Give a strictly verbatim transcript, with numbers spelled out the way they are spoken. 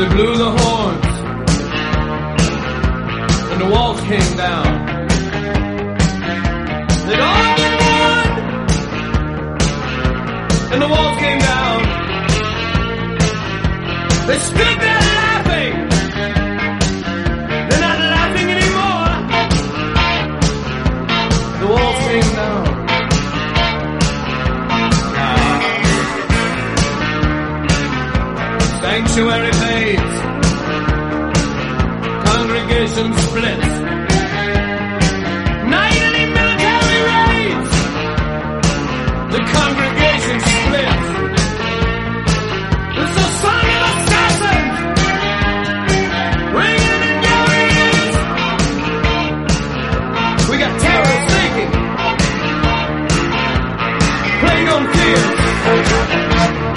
They blew the horns, and the walls came down. They'd all been won, and the walls came down. They stood there laughing. They're not laughing anymore. The walls came down. Sanctuary fades, congregation splits, nightly military raids, the congregation splits. It's the son of assassins, ringing in your ears. We got terror thinking, playing on fear.